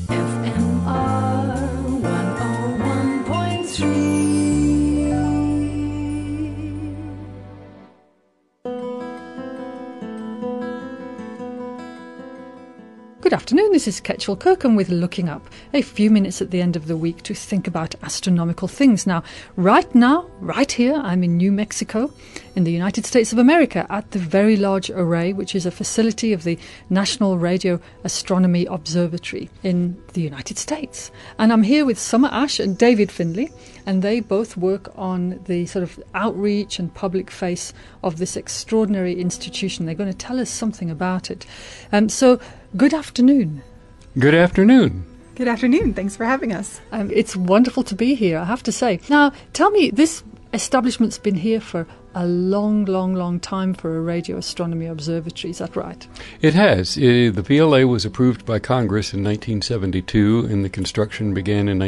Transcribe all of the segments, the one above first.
FMR 101.3. Good afternoon, this is Ketchel Kirkham with Looking Up, a few minutes at the end of the week to think about astronomical things. Now, right here, I'm in New Mexico, in the United States of America, at the Very Large Array, which is a facility of the National Radio Astronomy Observatory in the United States. And I'm here with Summer Ash and David Findlay, and they both work on the sort of outreach and public face of this extraordinary institution. They're going to tell us something about it. So, good afternoon. Good afternoon. Good afternoon. Thanks for having us. It's wonderful to be here, I have to say. Now, tell me, this establishment's been here for a long time for a radio astronomy observatory, is that right? It has. The VLA was approved by Congress in 1972 and the construction began in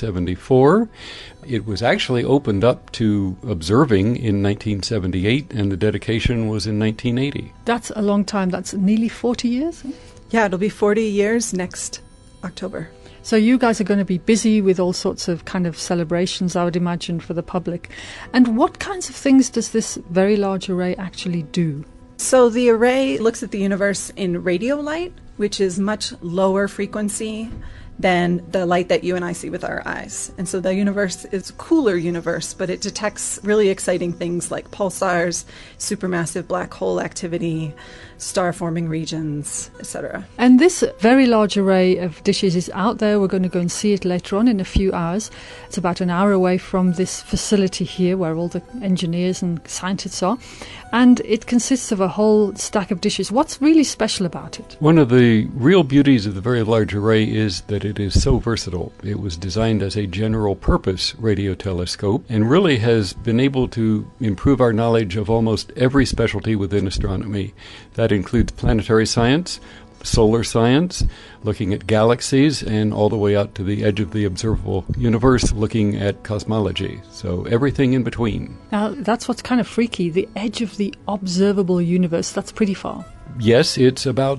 1974. It was actually opened up to observing in 1978 and the dedication was in 1980. That's a long time. That's nearly 40 years? Yeah, it'll be 40 years next October. So you guys are going to be busy with all sorts of kind of celebrations, I would imagine, for the public. And what kinds of things does this Very Large Array actually do? So the array looks at the universe in radio light, which is much lower frequency than the light that you and I see with our eyes. And so the universe is a cooler universe, but it detects really exciting things like pulsars, supermassive black hole activity, star-forming regions, etc. And this Very Large Array of dishes is out there. We're going to go and see it later on in a few hours. It's about an hour away from this facility here where all the engineers and scientists are. And it consists of a whole stack of dishes. What's really special about it? One of the real beauties of the Very Large Array is that it is so versatile. It was designed as a general-purpose radio telescope and really has been able to improve our knowledge of almost every specialty within astronomy. That includes planetary science, solar science, looking at galaxies, and all the way out to the edge of the observable universe, looking at cosmology. So everything in between. Now, that's what's kind of freaky, the edge of the observable universe. That's pretty far. Yes, it's about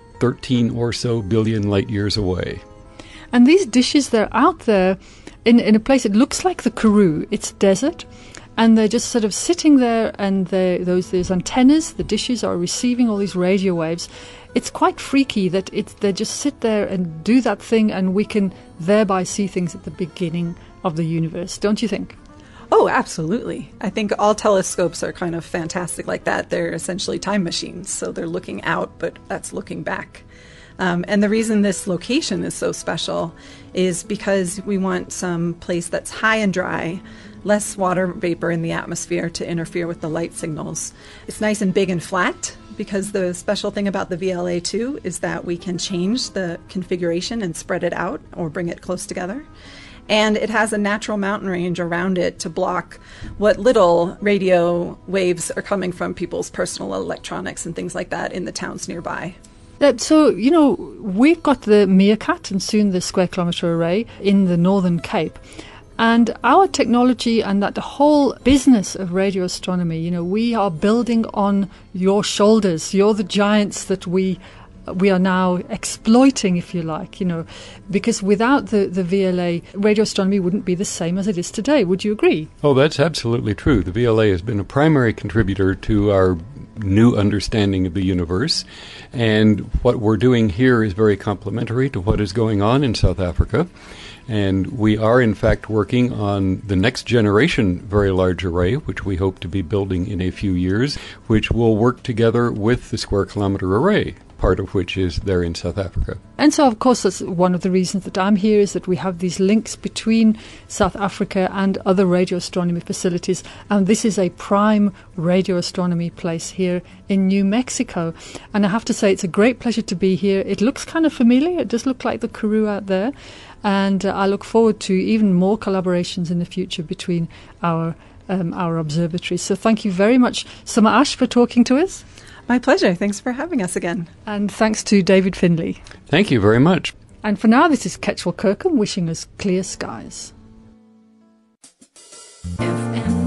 13 or so billion light years away. And these dishes, they're out there in a place, it looks like the Karoo. It's desert. And they're just sort of sitting there, and those antennas, the dishes, are receiving all these radio waves. It's quite freaky that they just sit there and do that thing, and we can thereby see things at the beginning of the universe, don't you think? Oh, absolutely. I think all telescopes are kind of fantastic like that. They're essentially time machines, so they're looking out, but that's looking back. And the reason this location is so special is because we want some place that's high and dry, less water vapor in the atmosphere to interfere with the light signals. It's nice and big and flat because the special thing about the VLA-2 is that we can change the configuration and spread it out or bring it close together. And it has a natural mountain range around it to block what little radio waves are coming from people's personal electronics and things like that in the towns nearby. So, we've got the Meerkat and soon the Square Kilometre Array in the Northern Cape. And our technology and that the whole business of radio astronomy, we are building on your shoulders. You're the giants that we are now exploiting, if you like, because without the VLA, radio astronomy wouldn't be the same as it is today. Would you agree? Oh, that's absolutely true. The VLA has been a primary contributor to our new understanding of the universe, and what we're doing here is very complementary to what is going on in South Africa. And we are, in fact, working on the next generation Very Large Array, which we hope to be building in a few years, which will work together with the Square Kilometre Array, part of which is there in South Africa. And so, of course, that's one of the reasons that I'm here, is that we have these links between South Africa and other radio astronomy facilities. And this is a prime radio astronomy place here in New Mexico. And I have to say, it's a great pleasure to be here. It looks kind of familiar. It does look like the Karoo out there. And I look forward to even more collaborations in the future between our observatories. So thank you very much, Summer Ash, for talking to us. My pleasure. Thanks for having us again. And thanks to David Findlay. Thank you very much. And for now, this is Ketchel Kirkham wishing us clear skies. FM